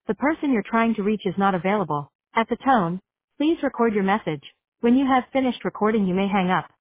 The person you're trying to reach is not available. At the tone, please record your message. When you have finished recording, you may hang up.